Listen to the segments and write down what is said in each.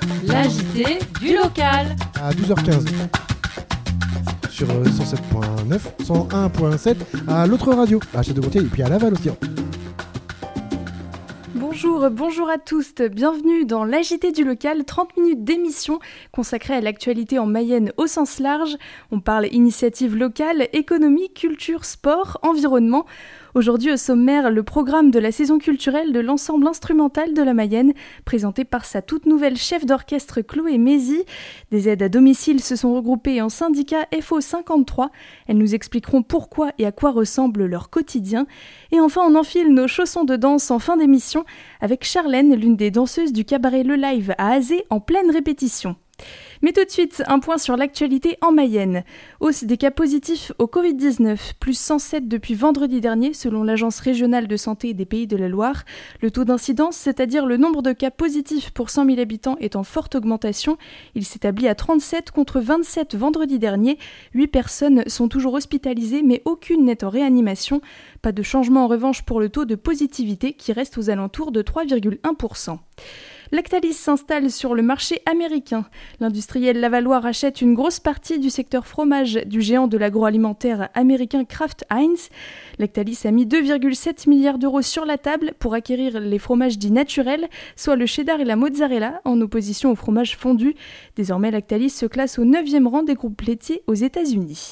L'agité du local. À 12h15 sur 107.9, 101.7 à l'autre radio, à Château-Gontier et puis à Laval aussi. Bonjour à tous, bienvenue dans l'agité du local, 30 minutes d'émission consacrée à l'actualité en Mayenne au sens large. On parle initiative locale, économie, culture, sport, environnement. Aujourd'hui au sommaire, le programme de la saison culturelle de l'ensemble instrumental de la Mayenne, présenté par sa toute nouvelle chef d'orchestre Chloé Mézy. Des aides à domicile se sont regroupées en syndicat FO 53. Elles nous expliqueront pourquoi et à quoi ressemble leur quotidien. Et enfin, on enfile nos chaussons de danse en fin d'émission avec Charlène, l'une des danseuses du cabaret Le Live à Azé, en pleine répétition. Mais tout de suite, un point sur l'actualité en Mayenne. Hausse des cas positifs au Covid-19, plus 107 depuis vendredi dernier selon l'Agence régionale de santé des Pays de la Loire. Le taux d'incidence, c'est-à-dire le nombre de cas positifs pour 100 000 habitants, est en forte augmentation. Il s'établit à 37 contre 27 vendredi dernier. 8 personnes sont toujours hospitalisées mais aucune n'est en réanimation. Pas de changement en revanche pour le taux de positivité qui reste aux alentours de 3,1%. Lactalis s'installe sur le marché américain. L'industriel lavallois rachète une grosse partie du secteur fromage du géant de l'agroalimentaire américain Kraft Heinz. Lactalis a mis 2,7 milliards d'euros sur la table pour acquérir les fromages dits naturels, soit le cheddar et la mozzarella, en opposition au fromage fondu. Désormais, Lactalis se classe au 9e rang des groupes laitiers aux États-Unis.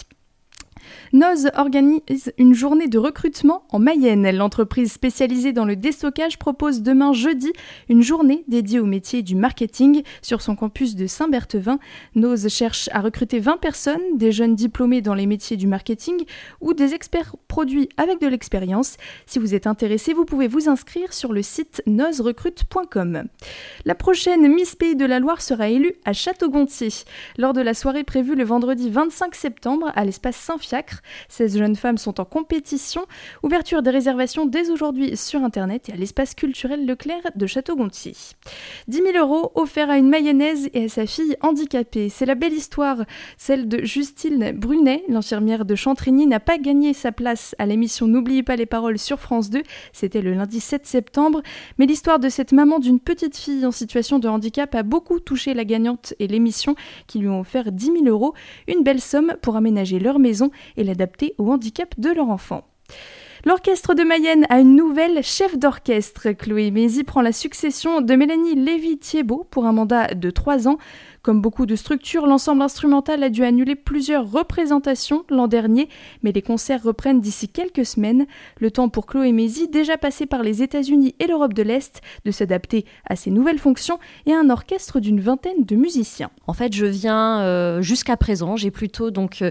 Noz organise une journée de recrutement en Mayenne. L'entreprise spécialisée dans le déstockage propose demain jeudi une journée dédiée au métier du marketing sur son campus de Saint-Berthevin. Noz cherche à recruter 20 personnes, des jeunes diplômés dans les métiers du marketing ou des experts produits avec de l'expérience. Si vous êtes intéressé, vous pouvez vous inscrire sur le site nozrecrute.com. La prochaine Miss Pays de la Loire sera élue à Château-Gontier. Lors de la soirée prévue le vendredi 25 septembre à l'espace Saint-Fiacre, 16 jeunes femmes sont en compétition. Ouverture des réservations dès aujourd'hui sur Internet et à l'espace culturel Leclerc de Château-Gontier. 10 000 € offerts à une Mayonnaise et à sa fille handicapée. C'est la belle histoire, celle de Justine Brunet. L'infirmière de Chantrigny n'a pas gagné sa place à l'émission N'oubliez pas les paroles sur France 2. C'était le lundi 7 septembre. Mais l'histoire de cette maman d'une petite fille en situation de handicap a beaucoup touché la gagnante et l'émission qui lui ont offert 10 000 €. Une belle somme pour aménager leur maison et l'adapter au handicap de leur enfant. L'orchestre de Mayenne a une nouvelle chef d'orchestre. Chloé Mézy prend la succession de Mélanie Lévy-Thiebaud pour un mandat de 3 ans. Comme beaucoup de structures, l'ensemble instrumental a dû annuler plusieurs représentations l'an dernier, mais les concerts reprennent d'ici quelques semaines. Le temps pour Chloé Mézy, déjà passée par les États-Unis et l'Europe de l'Est, de s'adapter à ses nouvelles fonctions et à un orchestre d'une vingtaine de musiciens. En fait, je viens jusqu'à présent, j'ai plutôt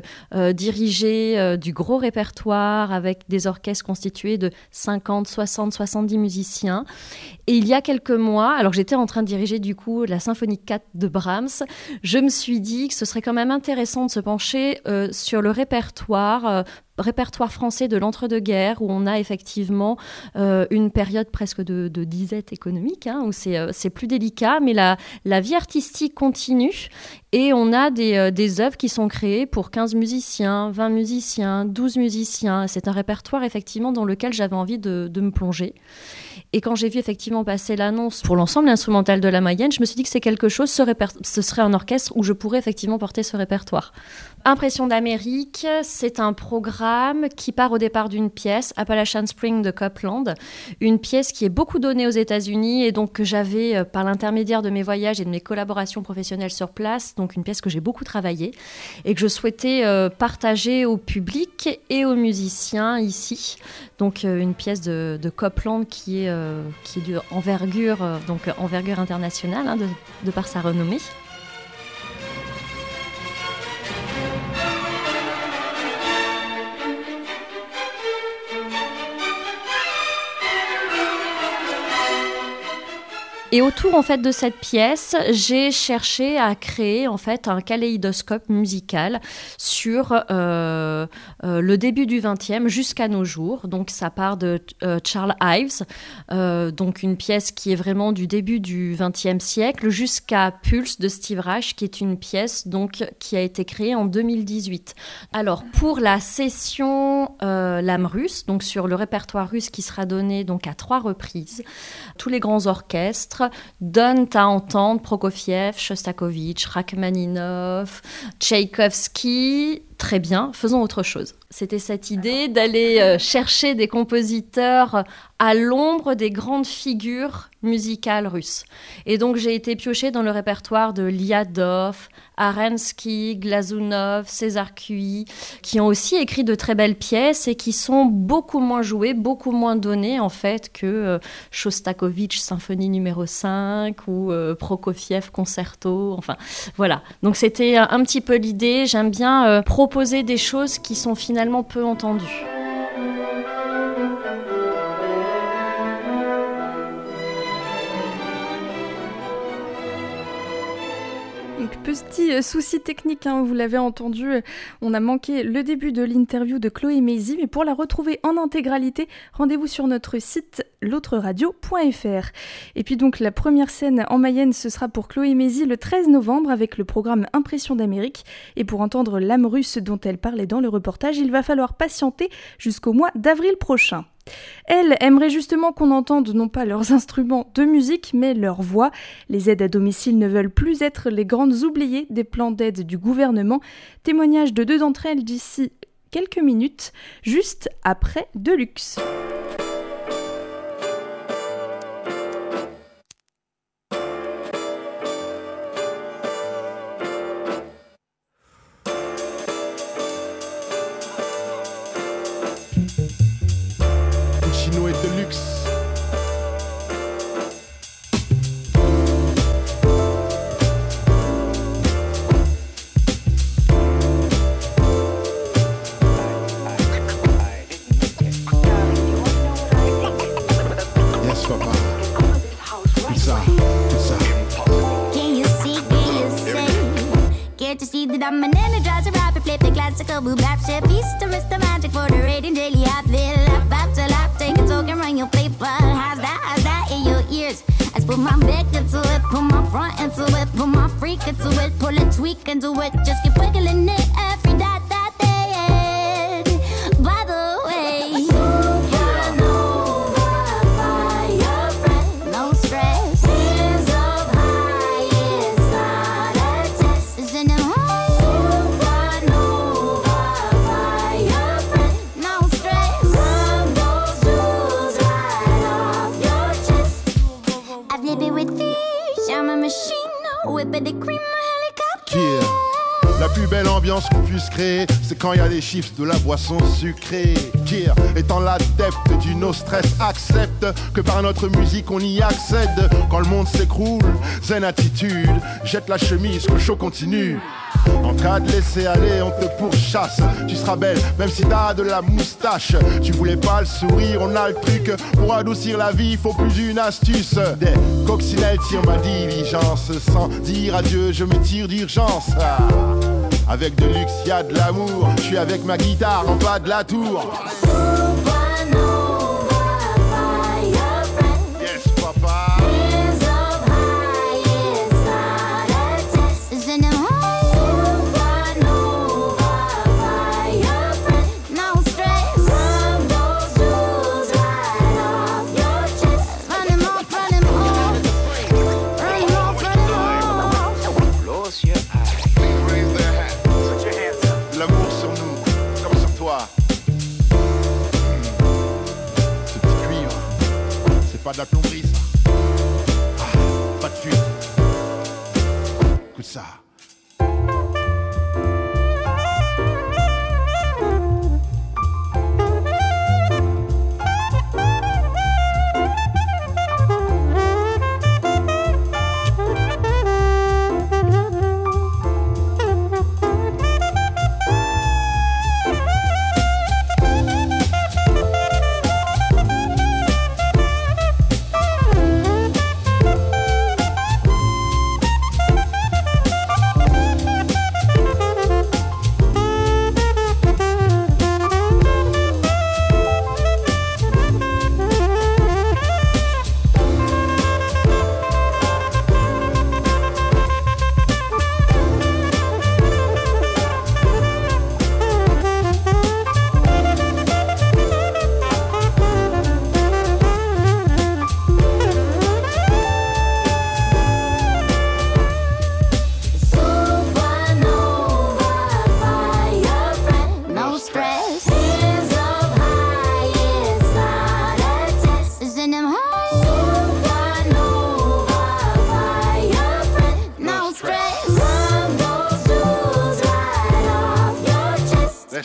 dirigé du gros répertoire avec des orchestres constitués de 50, 60, 70 musiciens. Et il y a quelques mois, alors que j'étais en train de diriger du coup la Symphonie 4 de Brahms, je me suis dit que ce serait quand même intéressant de se pencher sur le répertoire français de l'entre-deux-guerres, où on a effectivement une période presque de disette économique, où c'est plus délicat, mais la vie artistique continue, et on a des œuvres qui sont créées pour 15 musiciens, 20 musiciens, 12 musiciens. C'est un répertoire effectivement dans lequel j'avais envie de me plonger. Et quand j'ai vu effectivement passer l'annonce pour l'ensemble instrumental de la Mayenne, je me suis dit que c'est quelque chose, ce serait un orchestre où je pourrais effectivement porter ce répertoire. Impression d'Amérique, c'est un programme qui part au départ d'une pièce, Appalachian Spring de Copland, une pièce qui est beaucoup donnée aux États-Unis et donc que j'avais, par l'intermédiaire de mes voyages et de mes collaborations professionnelles sur place, donc une pièce que j'ai beaucoup travaillée et que je souhaitais partager au public et aux musiciens ici. Donc une pièce de Copland qui est d'envergure, envergure internationale, de par sa renommée. Et autour en fait de cette pièce, j'ai cherché à créer en fait un kaléidoscope musical sur le début du XXe jusqu'à nos jours. Donc ça part de Charles Ives, donc une pièce qui est vraiment du début du XXe siècle jusqu'à Pulse de Steve Reich, qui est une pièce donc qui a été créée en 2018. Alors pour la session L'âme russe, donc sur le répertoire russe qui sera donné donc à 3 reprises, tous les grands orchestres orchestre donnent à entendre Prokofiev, Shostakovich, Rachmaninov, Tchaïkovski. Très bien, faisons autre chose. C'était cette idée d'aller chercher des compositeurs à l'ombre des grandes figures musicales russes. Et donc j'ai été piochée dans le répertoire de Lyadov, Arensky, Glazunov, César Cui, qui ont aussi écrit de très belles pièces et qui sont beaucoup moins jouées, beaucoup moins données en fait que Shostakovich Symphonie numéro 5 ou Prokofiev Concerto. Enfin voilà, donc c'était un petit peu l'idée. J'aime bien proposer des choses qui sont finalement peu entendues. Donc, petit souci technique, vous l'avez entendu, on a manqué le début de l'interview de Chloé Maisy, mais pour la retrouver en intégralité, rendez-vous sur notre site l'autreradio.fr. Et puis donc la première scène en Mayenne, ce sera pour Chloé Maisy le 13 novembre avec le programme Impression d'Amérique. Et pour entendre l'âme russe dont elle parlait dans le reportage, il va falloir patienter jusqu'au mois d'avril prochain. Elle aimerait justement qu'on entende non pas leurs instruments de musique, mais leur voix. Les aides à domicile ne veulent plus être les grandes oubliées des plans d'aide du gouvernement. Témoignage de 2 d'entre elles d'ici quelques minutes, juste après Deluxe. Chino et Deluxe. Yes, papa. Pizza, pizza. Can you see, get to see that I'm an energizer rapper, flip the classical boob bap shit, piece to Mr. Magic for the rating daily out there. Lap after lap, take a token, run your paper. How's that in your ears? I put my back into it, put my front into it, put my freak into it, pull a tweak into it, just keep wiggling it every day. By the way, supernova, fire breath, no stress. Hands up high, it's not a test. It's in the supernova, fire breath, no stress. Rub those jewels right off your chest. I flip it with fish, I'm a machine, whip it, the cream, a helicopter. Yeah. La plus belle ambiance qu'on puisse créer, c'est quand il y a les chiffres de la boisson sucrée. Kier, étant l'adepte du no stress, accepte que par notre musique on y accède. Quand le monde s'écroule, zen attitude, jette la chemise que le show continue. En cas de laisser aller, on te pourchasse. Tu seras belle, même si t'as de la moustache. Tu voulais pas le sourire, on a le truc. Pour adoucir la vie, faut plus d'une astuce. Des coccinelles tirent ma diligence. Sans dire adieu, je me tire d'urgence. Avec Deluxe, y'a de l'amour. Je suis avec ma guitare en bas de la tour. Yes, papa. L'amour sur nous, comme sur toi. Ce petit cuivre, c'est pas de la plomberie ça. Pas de fuite. Écoute ça.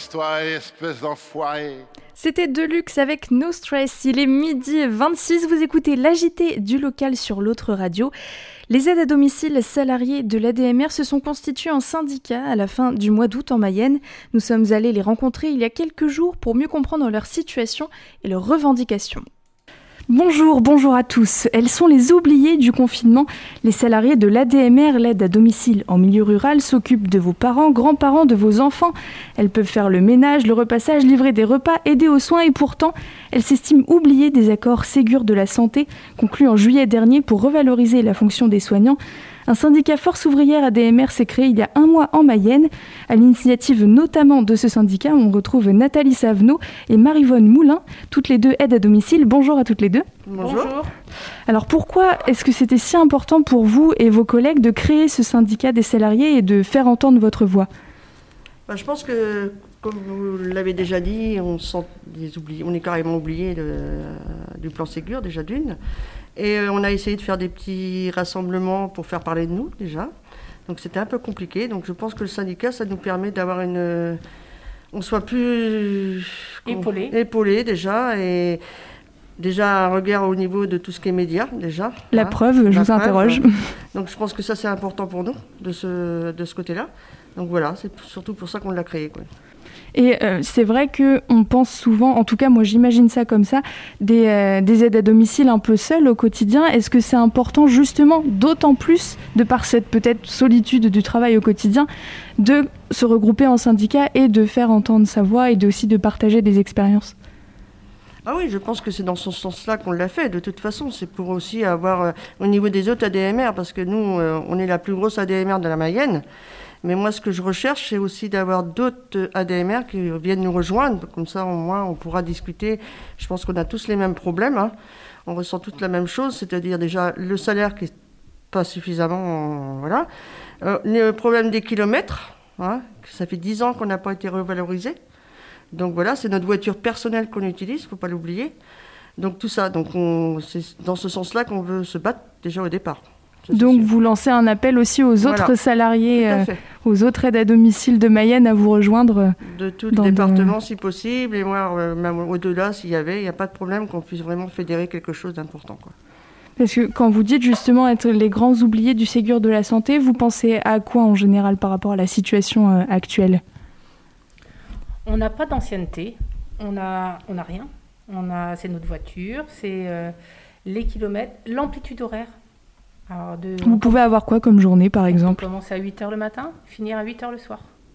toi, espèce d'enfoiré. C'était Deluxe avec No Stress. Il est 12h26. Vous écoutez l'AJT du local sur l'autre radio. Les aides à domicile salariés de l'ADMR se sont constitués en syndicat à la fin du mois d'août en Mayenne. Nous sommes allés les rencontrer il y a quelques jours pour mieux comprendre leur situation et leurs revendications. Bonjour à tous. Elles sont les oubliées du confinement. Les salariés de l'ADMR, l'aide à domicile en milieu rural, s'occupent de vos parents, grands-parents, de vos enfants. Elles peuvent faire le ménage, le repassage, livrer des repas, aider aux soins et pourtant, elles s'estiment oubliées des accords Ségur de la santé conclus en juillet dernier pour revaloriser la fonction des soignants. Un syndicat Force ouvrière ADMR s'est créé il y a un mois en Mayenne. À l'initiative notamment de ce syndicat, on retrouve Nathalie Savenot et Maryvonne Moulin, toutes les deux aides à domicile. Bonjour à toutes les deux. Bonjour. Alors pourquoi est-ce que c'était si important pour vous et vos collègues de créer ce syndicat des salariés et de faire entendre votre voix ? Je pense que, comme vous l'avez déjà dit, on est carrément oublié du plan Ségur déjà d'une. Et on a essayé de faire des petits rassemblements pour faire parler de nous déjà. Donc c'était un peu compliqué. Donc je pense que le syndicat, ça nous permet d'avoir on soit plus épaulé déjà. Et déjà un regard au niveau de tout ce qui est médias déjà. La preuve, je vous interroge. Donc je pense que ça c'est important pour nous de ce côté-là. Donc voilà, c'est surtout pour ça qu'on l'a créé, quoi. Et c'est vrai qu'on pense souvent, en tout cas moi j'imagine ça comme ça, des aides à domicile un peu seules au quotidien. Est-ce que c'est important justement, d'autant plus, de par cette peut-être solitude du travail au quotidien, de se regrouper en syndicat et de faire entendre sa voix et aussi de partager des expériences ? Ah oui, je pense que c'est dans ce sens-là qu'on l'a fait. De toute façon, c'est pour aussi avoir, au niveau des autres ADMR, parce que nous, on est la plus grosse ADMR de la Mayenne. Mais moi, ce que je recherche, c'est aussi d'avoir d'autres ADMR qui viennent nous rejoindre. Comme ça, au moins, on pourra discuter. Je pense qu'on a tous les mêmes problèmes, hein. On ressent toutes la même chose, c'est-à-dire déjà le salaire qui n'est pas suffisamment... voilà. Le problème des kilomètres, hein. Ça fait 10 ans qu'on n'a pas été revalorisé. Donc voilà, c'est notre voiture personnelle qu'on utilise, il ne faut pas l'oublier. Donc tout ça, c'est dans ce sens-là qu'on veut se battre déjà au départ. Donc vous lancez un appel aussi aux autres salariés, aux autres aides à domicile de Mayenne à vous rejoindre. De tout le département si possible, et moi même au-delà s'il y avait, il n'y a pas de problème qu'on puisse vraiment fédérer quelque chose d'important, quoi. Parce que quand vous dites justement être les grands oubliés du Ségur de la santé, vous pensez à quoi en général par rapport à la situation actuelle ? On n'a pas d'ancienneté, on n'a rien. C'est notre voiture, c'est les kilomètres, l'amplitude horaire. Alors vous pouvez avoir quoi comme journée, par exemple ? On commence à 8h le matin, finir à 8h le soir.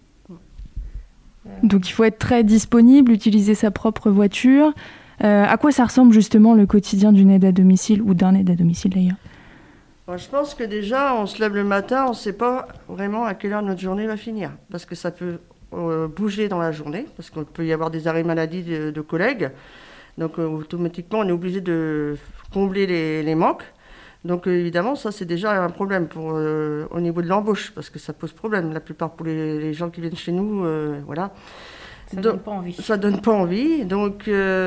Donc il faut être très disponible, utiliser sa propre voiture. À quoi ça ressemble justement le quotidien d'une aide à domicile, ou d'un aide à domicile d'ailleurs ? Je pense que déjà, on se lève le matin, on ne sait pas vraiment à quelle heure notre journée va finir. Parce que ça peut bouger dans la journée, parce qu'il peut y avoir des arrêts maladie de collègues. Donc automatiquement, on est obligé de combler les manques. Donc évidemment, ça c'est déjà un problème au niveau de l'embauche, parce que ça pose problème. La plupart pour les gens qui viennent chez nous, voilà. Ça donne pas envie. Ça donne pas envie. Donc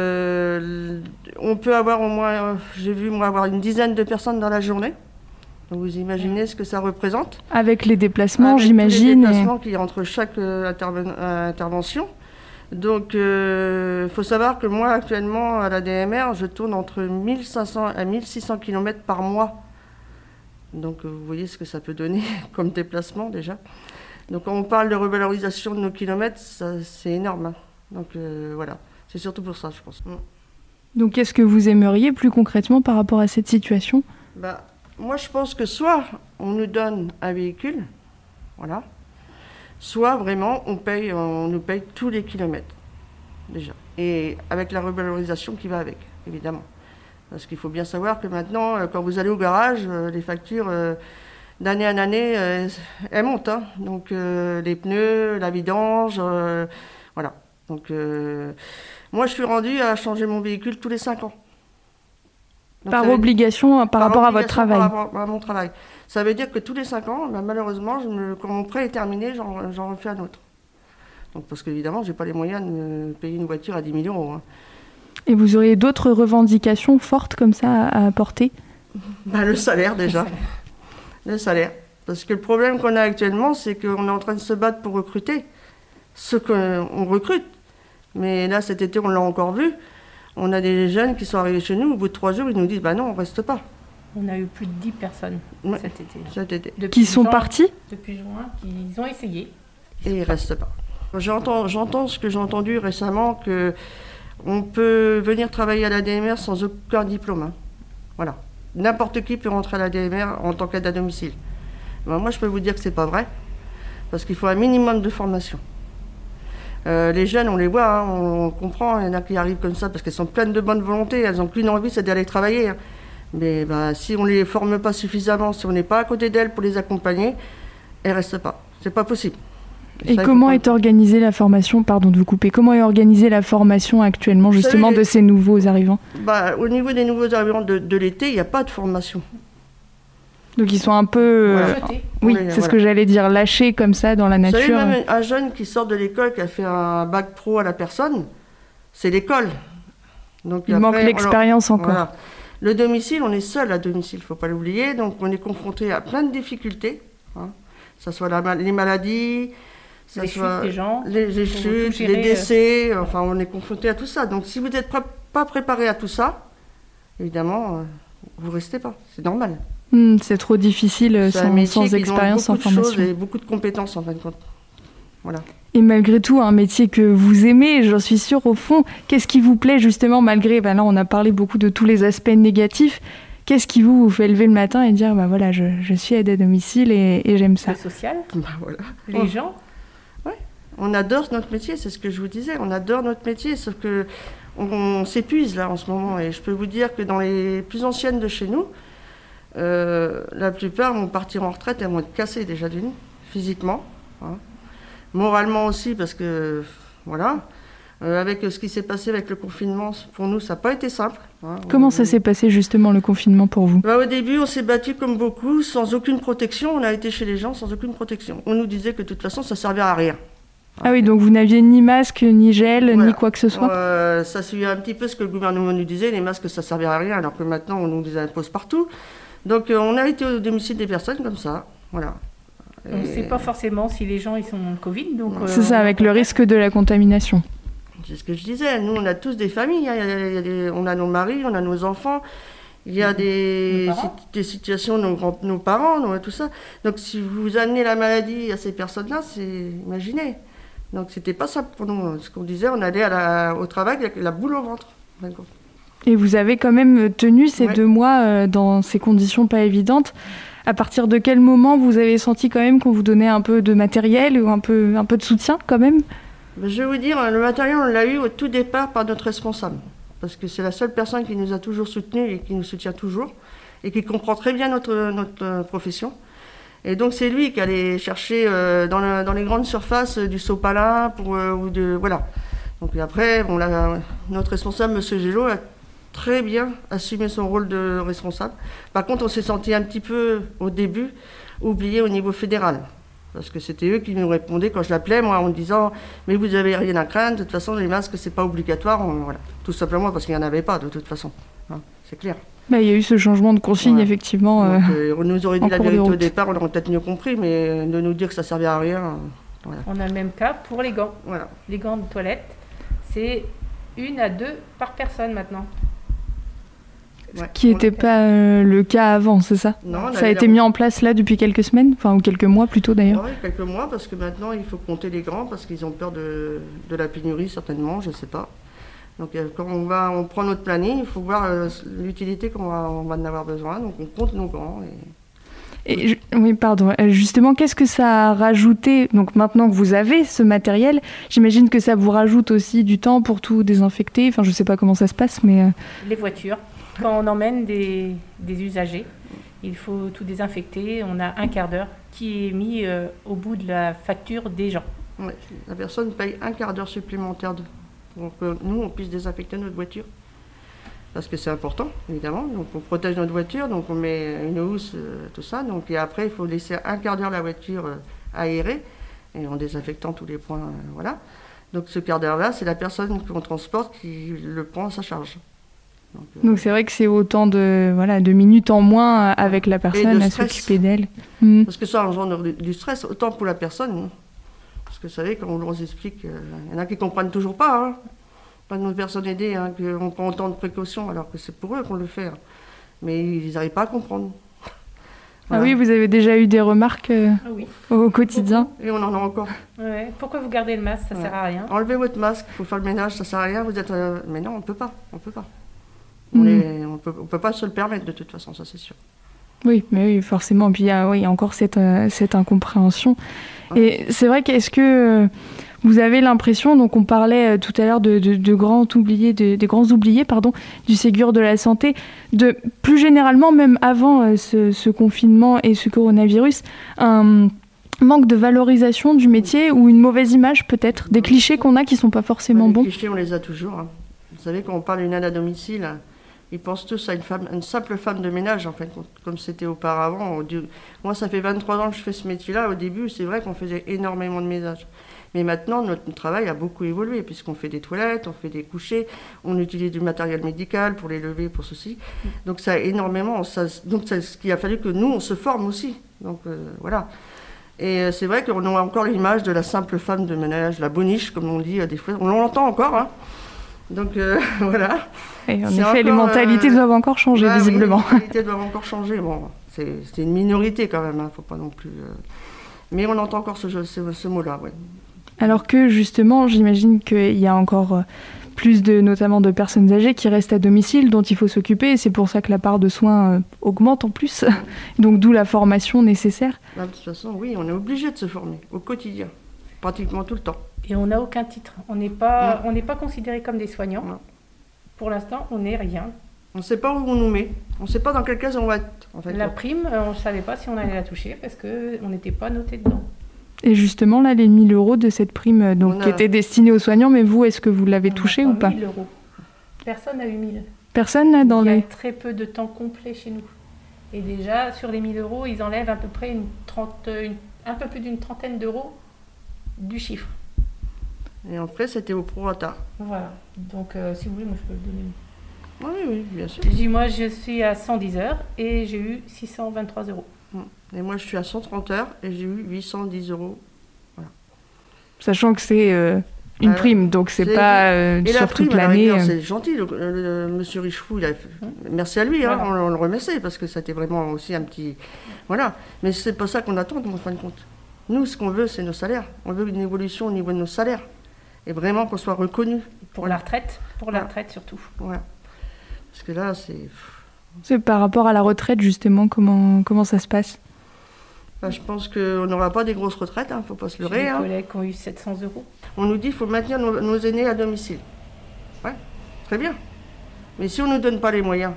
on peut avoir au moins, j'ai vu moi avoir une dizaine de personnes dans la journée. Donc vous imaginez ce que ça représente. Avec les déplacements, j'imagine. Les déplacements qui entre chaque intervention. Donc, il faut savoir que moi, actuellement, à la DMR, je tourne entre 1500 à 1600 km par mois. Donc, vous voyez ce que ça peut donner comme déplacement, déjà. Donc, quand on parle de revalorisation de nos kilomètres, c'est énorme, hein. Donc, voilà. C'est surtout pour ça, je pense. Donc, qu'est-ce que vous aimeriez plus concrètement par rapport à cette situation ? Moi, je pense que soit on nous donne un véhicule, voilà, soit vraiment on nous paye tous les kilomètres, déjà. Et avec la revalorisation qui va avec, évidemment. Parce qu'il faut bien savoir que maintenant, quand vous allez au garage, les factures, d'année en année, elles montent, hein. Donc les pneus, la vidange, voilà. Donc moi, je suis rendue à changer mon véhicule tous les 5 ans. Donc, par obligation, par rapport à votre travail. Par rapport à mon travail. Ça veut dire que tous les 5 ans, malheureusement, quand mon prêt est terminé, j'en refais un autre. Donc, parce qu'évidemment, je n'ai pas les moyens de me payer une voiture à 10 000 €. Hein. Et vous auriez d'autres revendications fortes comme ça à apporter ? Le salaire, déjà. Le salaire. Parce que le problème qu'on a actuellement, c'est qu'on est en train de se battre pour recruter. ceux qu'on recrute. Mais là, cet été, on l'a encore vu. On a des jeunes qui sont arrivés chez nous, au bout de 3 jours, ils nous disent « bah non, on ne reste pas ». On a eu plus de 10 personnes cet été. Qui sont partis ? Depuis juin, ils ont essayé. Et ils ne restent pas. J'entends ce que j'ai entendu récemment, qu'on peut venir travailler à l'ADMR sans aucun diplôme. Hein. Voilà. N'importe qui peut rentrer à l'ADMR en tant qu'aide à domicile. Ben, moi, je peux vous dire que ce n'est pas vrai, parce qu'il faut un minimum de formation. Les jeunes, on les voit, hein, on comprend, il y en a qui arrivent comme ça parce qu'elles sont pleines de bonne volonté, elles n'ont qu'une envie, c'est d'aller travailler. Hein. Mais ben, si on ne les forme pas suffisamment, si on n'est pas à côté d'elles pour les accompagner, elles ne restent pas. C'est pas possible. Et ça, comment est organisée la formation, pardon de vous couper, comment est organisée la formation actuellement justement de ces nouveaux arrivants ? Bah, au niveau des nouveaux arrivants de l'été, il n'y a pas de formation. Donc ils sont un peu, oui, c'est ce que j'allais dire, lâchés comme ça dans la nature. Vous savez, même un jeune qui sort de l'école, qui a fait un bac pro à la personne, c'est l'école. Donc il manque l'expérience encore. Voilà. Le domicile, on est seul à domicile, il ne faut pas l'oublier, donc on est confronté à plein de difficultés, hein. Que ce soit les maladies, les chutes des gens, les chutes, les décès, enfin on est confronté à tout ça. Donc si vous n'êtes pas préparé à tout ça, évidemment, vous ne restez pas, c'est normal. C'est trop difficile sans expérience, sans formation. Et beaucoup de compétences en fin de compte. Voilà. Et malgré tout, un métier que vous aimez, j'en suis sûre au fond, qu'est-ce qui vous plaît justement malgré, là on a parlé beaucoup de tous les aspects négatifs, qu'est-ce qui vous fait lever le matin et dire, voilà, je suis aide à domicile et j'aime ça ? Le social, voilà. Les gens. Ouais. On adore notre métier, c'est ce que je vous disais, on adore notre métier, sauf que on s'épuise là en ce moment. Et je peux vous dire que dans les plus anciennes de chez nous, la plupart vont partir en retraite et vont être cassés déjà d'une, physiquement, hein. Moralement aussi parce que voilà, avec ce qui s'est passé avec le confinement, pour nous ça n'a pas été simple, hein. Comment ça s'est passé justement le confinement pour vous ? Au début on s'est battu comme beaucoup, sans aucune protection, on a été chez les gens sans aucune protection. On nous disait que de toute façon ça ne servirait à rien. Ah oui, donc vous n'aviez ni masque, ni gel, ni quoi que ce soit ça suivait un petit peu ce que le gouvernement nous disait, les masques ça ne servirait à rien alors que maintenant on nous les impose partout. Donc on a été au domicile des personnes comme ça, voilà. On ne sait pas forcément si les gens ils sont Covid. Donc, c'est ça, avec le risque de la contamination. C'est ce que je disais, nous on a tous des familles, hein. On a nos maris, on a nos enfants, il y a des situations, nos parents, tout ça. Donc si vous amenez la maladie à ces personnes-là, imaginez. Donc c'était pas simple pour nous. Ce qu'on disait, on allait au travail avec la boule au ventre. Et vous avez quand même tenu ces 2 mois dans ces conditions pas évidentes. À partir de quel moment vous avez senti quand même qu'on vous donnait un peu de matériel ou un peu de soutien quand même ? Je vais vous dire, le matériel on l'a eu au tout départ par notre responsable. Parce que c'est la seule personne qui nous a toujours soutenus et qui nous soutient toujours. Et qui comprend très bien notre profession. Et donc c'est lui qui allait chercher dans les grandes surfaces du sopalin voilà. Donc après, notre responsable, M. Gélo, a très bien assumé son rôle de responsable. Par contre, on s'est senti un petit peu, au début, oublié au niveau fédéral. Parce que c'était eux qui nous répondaient quand je l'appelais, moi, en me disant « Mais vous n'avez rien à craindre, de toute façon, les masques, c'est pas obligatoire. » Voilà. Tout simplement parce qu'il n'y en avait pas, de toute façon. Hein, c'est clair. Il y a eu ce changement de consigne, effectivement. Donc, on nous aurait dit la vérité au départ, on aurait peut-être mieux compris, mais de nous dire que ça ne servait à rien... Voilà. On a le même cas pour les gants. Voilà. Les gants de toilette, c'est 1 à 2 par personne maintenant. Qui n'était pas le cas avant, c'est ça ? Non, ça a été mis en place là depuis quelques semaines, ou quelques mois plutôt d'ailleurs. Oui, quelques mois, parce que maintenant il faut compter les gants, parce qu'ils ont peur de la pénurie certainement, je ne sais pas. Donc quand on prend notre planning, il faut voir l'utilité qu'on va en avoir besoin, donc on compte nos gants. Oui, pardon. Justement, qu'est-ce que ça a rajouté ? Donc maintenant que vous avez ce matériel, j'imagine que ça vous rajoute aussi du temps pour tout désinfecter. Enfin, je ne sais pas comment ça se passe, mais... Les voitures. Quand on emmène des usagers, il faut tout désinfecter. On a un quart d'heure qui est mis au bout de la facture des gens. Oui, la personne paye un quart d'heure supplémentaire pour que nous, on puisse désinfecter notre voiture. Parce que c'est important, évidemment. Donc on protège notre voiture, donc on met une housse, tout ça. Donc, et après, il faut laisser un quart d'heure la voiture aérée, et en désinfectant tous les points, voilà. Donc ce quart d'heure-là, c'est la personne qu'on transporte qui le prend à sa charge. Donc c'est vrai que c'est autant de minutes en moins avec la personne à s'occuper d'elle. Parce que ça engendre du stress, autant pour la personne. Parce Parce que vous savez, quand on leur explique, il y en a qui ne comprennent toujours pas. Hein. Pas de nos personnes aidées, hein, qu'on prend autant de précautions, alors que c'est pour eux qu'on le fait. Hein. Mais ils n'arrivent pas à comprendre. Voilà. Ah oui, vous avez déjà eu des remarques au quotidien. Et on en a encore. Ouais. Pourquoi vous gardez le masque? Ça sert à rien. Enlevez votre masque, il faut faire le ménage, ça sert à rien. Vous êtes, mais non, on peut pas. On peut pas se le permettre de toute façon, ça c'est sûr. Oui, mais oui, forcément. Puis il y a encore cette incompréhension. Et c'est vrai qu'est-ce que vous avez l'impression, donc on parlait tout à l'heure de grands oubliés, des grands oubliés, du Ségur de la santé, de plus généralement, même avant ce confinement et ce coronavirus, un manque de valorisation du métier ou une mauvaise image peut-être, des clichés qu'on a qui sont pas forcément bons. Les clichés, on les a toujours. Hein. Vous savez, quand on parle d'une aide à domicile, ils pensent tous à une simple femme de ménage, en fait, comme c'était auparavant. Moi, ça fait 23 ans que je fais ce métier-là. Au début, c'est vrai qu'on faisait énormément de ménage. Mais maintenant, notre travail a beaucoup évolué, puisqu'on fait des toilettes, on fait des couchers, on utilise du matériel médical pour les lever, pour ceci. Donc ça a énormément... Donc c'est ce qui a fallu que nous, on se forme aussi. Donc voilà. Et c'est vrai qu'on a encore l'image de la simple femme de ménage, la boniche, comme on dit des fois. On l'entend encore, hein. Donc voilà. Et en effet, les mentalités doivent encore changer, visiblement. Les mentalités doivent encore changer. Bon, c'est une minorité quand même, hein, faut pas non plus... Mais on entend encore ce mot-là, oui. Alors que justement, j'imagine qu'il y a encore plus notamment de personnes âgées qui restent à domicile, dont il faut s'occuper, et c'est pour ça que la part de soins augmente en plus. Donc d'où la formation nécessaire. De toute façon, oui, on est obligé de se former au quotidien, pratiquement tout le temps. Et on n'a aucun titre. On n'est pas considérés comme des soignants. Non. Pour l'instant, on n'est rien. On ne sait pas où on nous met. On ne sait pas dans quelle case on va être. En fait, la prime, on ne savait pas si on allait la toucher parce qu'on n'était pas noté dedans. Et justement, là, les 1 000 euros de cette prime qui était destinée aux soignants, mais vous, est-ce que vous l'avez touché ou pas? 1 000 euros. Personne n'a eu 1 000. Personne là dans Il y a très peu de temps complet chez nous. Et déjà, sur les 1 000 euros, ils enlèvent à peu près un peu plus d'une trentaine d'euros du chiffre. Et après, c'était au prorata. Voilà. Donc, si vous voulez, moi, je peux le donner. Oui, bien sûr. Moi, je suis à 110 heures et j'ai eu 623 euros. Et moi, je suis à 130 heures et j'ai eu 810 euros. Voilà. Sachant que c'est une prime, donc c'est pas sur toute l'année. C'est gentil, le monsieur Richefou, merci à lui, hein, voilà. On le remercie parce que c'était vraiment aussi un petit... Voilà, mais c'est pas ça qu'on attend, en fin de compte. Nous, ce qu'on veut, c'est nos salaires. On veut une évolution au niveau de nos salaires. Et vraiment qu'on soit reconnu. Pour la retraite, la retraite surtout. Voilà. Parce que là, c'est... C'est par rapport à la retraite, justement, comment ça se passe? Je pense qu'on n'aura pas des grosses retraites, il ne faut pas se leurrer. J'ai des collègues qui ont eu 700 euros. On nous dit qu'il faut maintenir nos aînés à domicile. Ouais, très bien. Mais si on ne nous donne pas les moyens,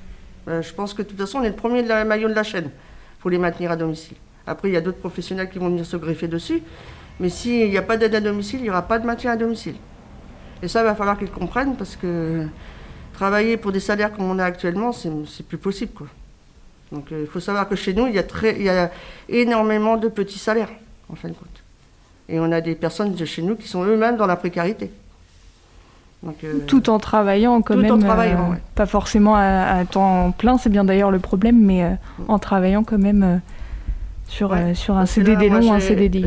je pense que de toute façon, on est le premier maillon de la chaîne. Il faut les maintenir à domicile. Après, il y a d'autres professionnels qui vont venir se greffer dessus. Mais s'il n'y a pas d'aide à domicile, il n'y aura pas de maintien à domicile. Et ça, il va falloir qu'ils comprennent parce que travailler pour des salaires comme on a actuellement, c'est plus possible, quoi. Donc il faut savoir que chez nous, il y a énormément de petits salaires, en fin de compte. Et on a des personnes de chez nous qui sont eux-mêmes dans la précarité. Donc, tout en travaillant quand même, ouais. Pas forcément à temps plein, c'est bien d'ailleurs le problème, mais en travaillant quand même sur un CDD long ou un CDD.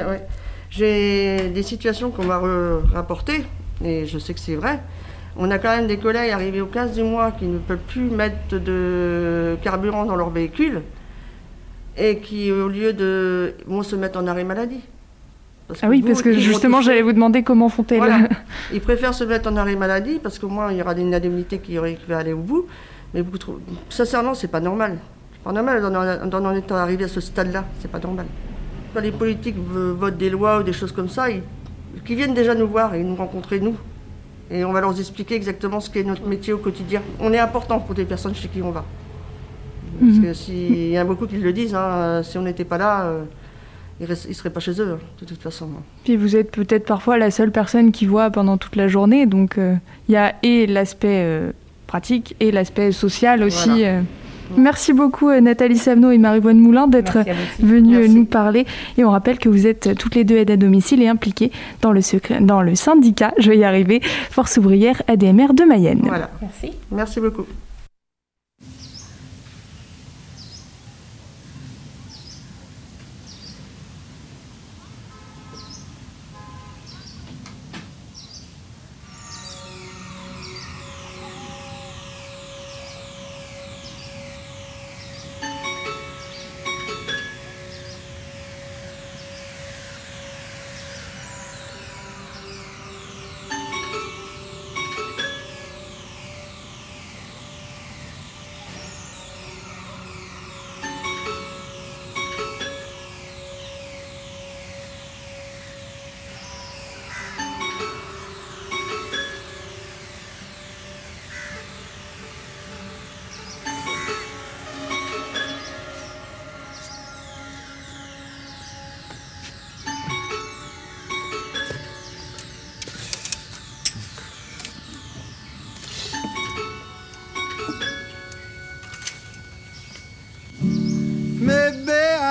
J'ai des situations qu'on m'a rapportées, et je sais que c'est vrai. On a quand même des collègues arrivés au 15 du mois qui ne peuvent plus mettre de carburant dans leur véhicule et qui, au lieu de... vont se mettre en arrêt maladie. Parce que justement, j'allais vous demander comment font-elles. Voilà. Ils préfèrent se mettre en arrêt maladie parce qu'au moins, il y aura une indemnité qui va aller au bout. Mais sincèrement, c'est pas normal. C'est pas normal d'en être arrivé à ce stade-là. C'est pas normal. Quand les politiques votent des lois ou des choses comme ça, qui viennent déjà nous voir et nous rencontrer, nous. Et on va leur expliquer exactement ce qu'est notre métier au quotidien. On est important pour des personnes chez qui on va. Parce que il y a beaucoup qui le disent, hein, si on n'était pas là, ils ne seraient pas chez eux, hein, de toute façon. Puis vous êtes peut-être parfois la seule personne qui voit pendant toute la journée, donc il y a et l'aspect pratique et l'aspect social aussi. Voilà. Merci beaucoup Nathalie Savenot et Marie-Voine Moulin d'être venues nous parler. Et on rappelle que vous êtes toutes les deux aides à domicile et impliquées dans le syndicat, je vais y arriver, Force ouvrière ADMR de Mayenne. Voilà. Merci beaucoup.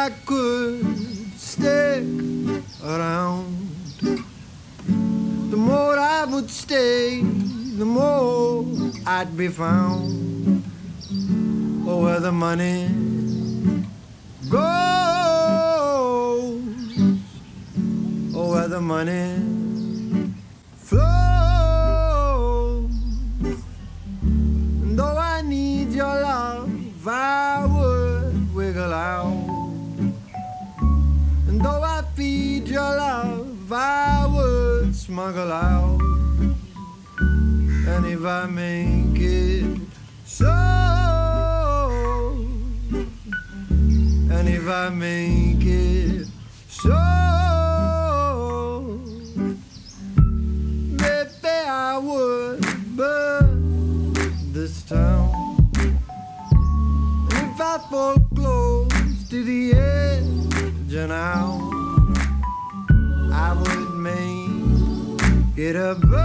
I could stick around, the more I would stay, the more I'd be found. Oh, where the money goes, oh, where the money flows. And though I need your love, I would wiggle out. And though I feed your love, I would smuggle out. And if I make it so, and if I make it so, maybe I would burn this town. And if I fall close to the edge and out, I would make it a burn.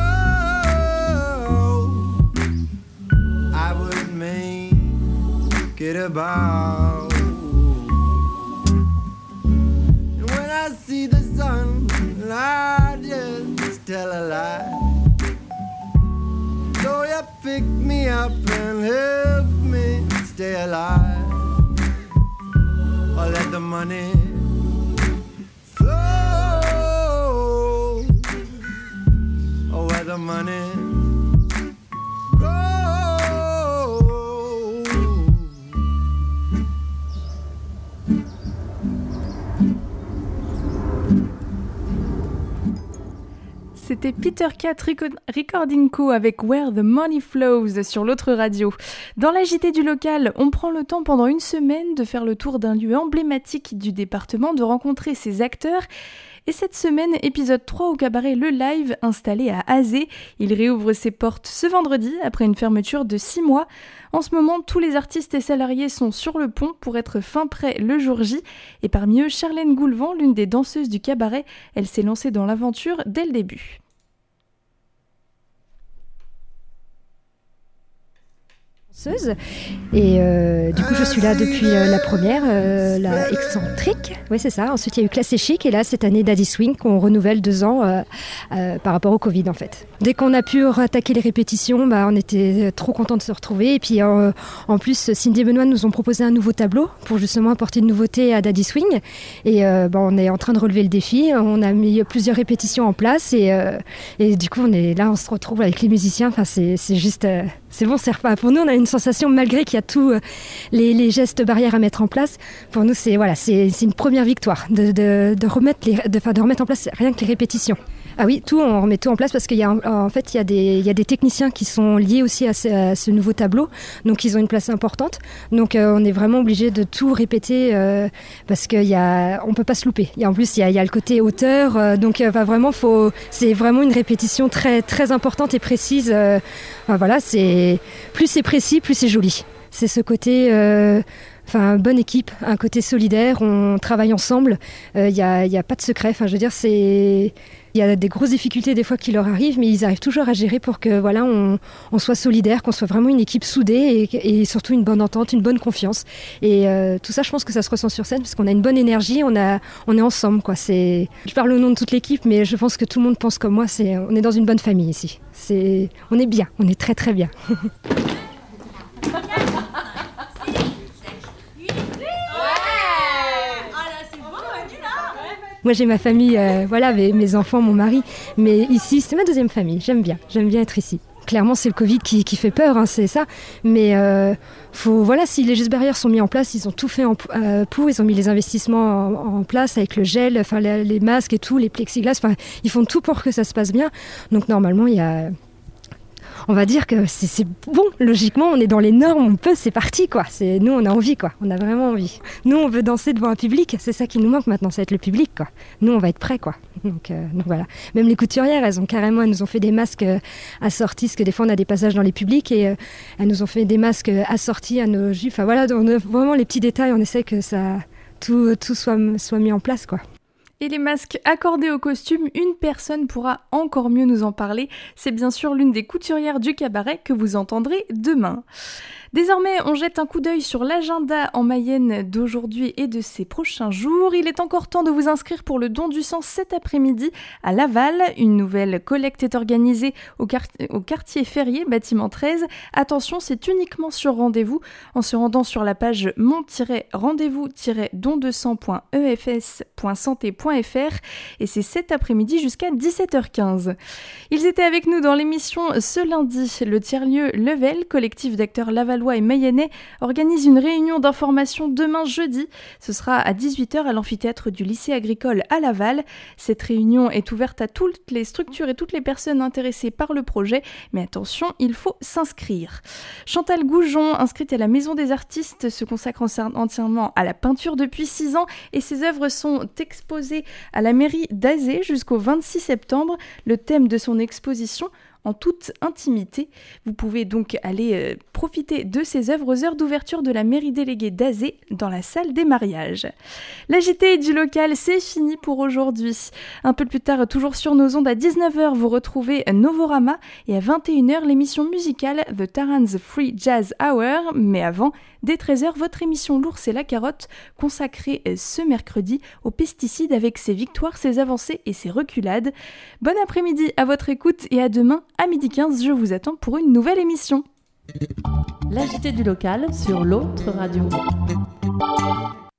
I would make it about. And when I see the sun, I just tell a lie. So you pick me up and help me stay alive, or let the money flow, or where the money goes. C'était Peter Cat Recording Co avec Where the Money Flows sur l'autre radio. Dans la JT du local, on prend le temps pendant une semaine de faire le tour d'un lieu emblématique du département, de rencontrer ses acteurs. Et cette semaine, épisode 3 au cabaret Le Live, installé à Azé. Il réouvre ses portes ce vendredi après une fermeture de 6 mois. En ce moment, tous les artistes et salariés sont sur le pont pour être fin prêts le jour J. Et parmi eux, Charlène Goulevent, l'une des danseuses du cabaret. Elle s'est lancée dans l'aventure dès le début. Et du coup je suis là depuis la première, la excentrique, oui c'est ça. Ensuite il y a eu Classe et Chic et là cette année Daddy Swing qu'on renouvelle 2 ans par rapport au Covid en fait. Dès qu'on a pu attaquer les répétitions, on était trop contents de se retrouver et puis en plus Cindy et Benoît nous ont proposé un nouveau tableau pour justement apporter une nouveauté à Daddy Swing et on est en train de relever le défi. On a mis plusieurs répétitions en place et du coup on se retrouve avec les musiciens, enfin c'est juste... c'est bon, c'est repas. Pour nous, on a une sensation, malgré qu'il y a tous les gestes barrières à mettre en place, pour nous, c'est une première victoire de remettre en place rien que les répétitions. Ah oui, on remet tout en place parce qu'il y a en fait il y a des techniciens qui sont liés aussi à ce nouveau tableau, donc ils ont une place importante. Donc on est vraiment obligé de tout répéter parce on peut pas se louper. Et en plus il y a le côté hauteur, donc vraiment c'est vraiment une répétition très très importante et précise. Plus c'est précis, plus c'est joli. C'est ce côté bonne équipe, un côté solidaire, on travaille ensemble, il y a pas de secret, il y a des grosses difficultés des fois qui leur arrivent, mais ils arrivent toujours à gérer pour que on soit solidaire, qu'on soit vraiment une équipe soudée et surtout une bonne entente, une bonne confiance. Et tout ça, je pense que ça se ressent sur scène parce qu'on a une bonne énergie, on est ensemble, quoi. Je parle au nom de toute l'équipe, mais je pense que tout le monde pense comme moi. On est dans une bonne famille ici. On est bien, on est très très bien. Moi j'ai ma famille, mes enfants, mon mari, mais ici c'est ma deuxième famille, j'aime bien être ici. Clairement c'est le Covid qui fait peur, c'est ça, mais si les gestes barrières sont mis en place, ils ont tout fait ils ont mis les investissements en place avec le gel, les masques et tout, les plexiglas, ils font tout pour que ça se passe bien, donc normalement on va dire que c'est bon, logiquement, on est dans les normes, c'est parti, quoi. Nous, on a envie, quoi. On a vraiment envie. Nous, on veut danser devant un public, c'est ça qui nous manque maintenant, ça va être le public, quoi. Nous, on va être prêts, quoi. Donc voilà. Même les couturières, elles nous ont fait des masques assortis, parce que des fois, on a des passages dans les publics, et elles nous ont fait des masques assortis à nos jupes. On a vraiment les petits détails, on essaie que tout soit mis en place, quoi. Et les masques accordés aux costumes, une personne pourra encore mieux nous en parler. C'est bien sûr l'une des couturières du cabaret que vous entendrez demain. Désormais, on jette un coup d'œil sur l'agenda en Mayenne d'aujourd'hui et de ces prochains jours. Il est encore temps de vous inscrire pour le don du sang cet après-midi à Laval. Une nouvelle collecte est organisée au quartier Ferrier, bâtiment 13. Attention, c'est uniquement sur rendez-vous en se rendant sur la page mon-rendez-vous-dondesang.efs.santé.fr et c'est cet après-midi jusqu'à 17h15. Ils étaient avec nous dans l'émission ce lundi. Le tiers-lieu Level, collectif d'acteurs lavallois et mayennais, organise une réunion d'information demain jeudi. Ce sera à 18h à l'amphithéâtre du lycée agricole à Laval. Cette réunion est ouverte à toutes les structures et toutes les personnes intéressées par le projet, mais attention, il faut s'inscrire. Chantal Goujon, inscrite à la Maison des Artistes, se consacre entièrement à la peinture depuis 6 ans et ses œuvres sont exposées à la mairie d'Azé jusqu'au 26 septembre. Le thème de son exposition, en toute intimité. Vous pouvez donc aller profiter de ces œuvres aux heures d'ouverture de la mairie déléguée d'Azé dans la salle des mariages. La JT du local, c'est fini pour aujourd'hui. Un peu plus tard, toujours sur nos ondes, à 19h, vous retrouvez Novorama et à 21h, l'émission musicale The Taran's Free Jazz Hour. Mais avant, dès 13h, votre émission L'Ours et la Carotte, consacrée ce mercredi aux pesticides avec ses victoires, ses avancées et ses reculades. Bon après-midi à votre écoute et à demain à 12h15, je vous attends pour une nouvelle émission. La JT du local sur l'autre radio.